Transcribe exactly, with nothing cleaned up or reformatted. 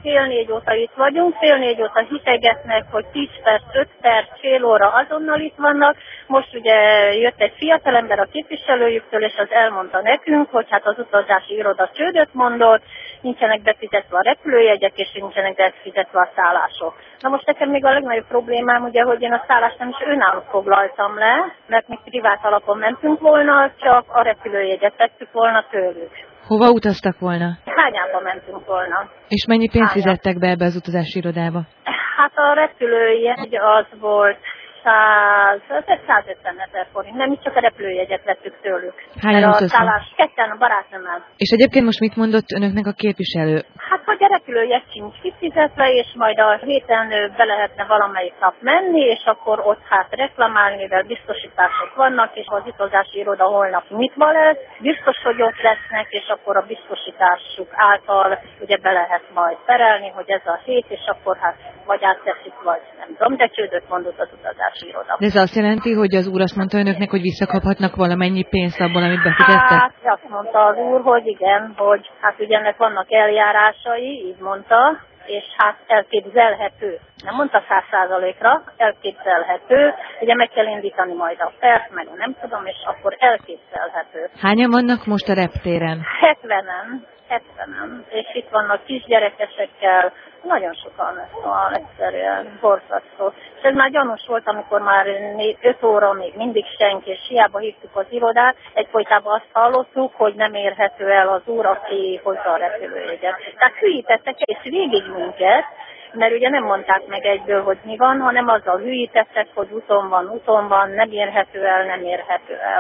fél négy óta itt vagyunk, fél négy óta hitegetnek, hogy tíz perc, öt perc, fél óra azonnal itt vannak. Most ugye jött egy fiatalember a képviselőjüktől, és az elmondta nekünk, hogy hát az utazási iroda csődöt mondott, nincsenek befizetve a repülőjegyek, és nincsenek befizetve a szállások. Na most nekem még a legnagyobb problémám ugye, hogy én a szállást nem is önálló foglaltam le, mert mi privát alapon mentünk volna, csak a repülőjegyet vettük volna tőlük. Hova utaztak volna? Hányába mentünk volna. És mennyi pénzt Hányába? fizettek be ebbe az utazási irodába? Hát a repülőjegy az volt százötven ezer forint, nem, mi csak a repülőjegyet vettük tőlük. Hányan a utaznak? szállás ketten a barátnőmmel. És egyébként most mit mondott önöknek a képviselő? Hát, hogy a repülőjegy sincs kifizetve, és majd a héten be lehetne valamelyik nap menni, és akkor ott hát reklamálni, mivel biztosítások vannak, és az utazási iroda holnap nyitva lesz, biztos, hogy ott lesznek, és akkor a biztosításuk által ugye be lehet majd perelni, hogy ez a hét, és akkor hát vagy átteszik, vagy nem tudom, de csődöt mondott az utazási iroda. De ez azt jelenti, hogy az úr azt mondta önöknek, hogy visszakaphatnak valamennyi pénzt abból, amit befizettek? Hát azt mondta az úr, hogy igen, hogy hát ugye ennek vannak eljárásai, így mondta, és hát elképzelhető. Nem mondta száz százalékra, elképzelhető, ugye meg kell indítani majd a pert, meg nem tudom, és akkor elképzelhető. Hányan vannak most a reptéren? hetvenen, hetvenen, és itt vannak kisgyerekesekkel, nagyon sokan, szóval egyszerűen borzasztó. És ez már gyanús volt, amikor már öt óra még mindig senki, és hiába hívtuk az irodát, egyfolytában azt hallottuk, hogy nem érhető el az úr, aki hozza a repülőjegyet. Tehát hülyítettek és végig minket, mert ugye nem mondták meg egyből, hogy mi van, hanem azzal hülyítettek, hogy úton van, úton van, nem érhető el, nem érhető el.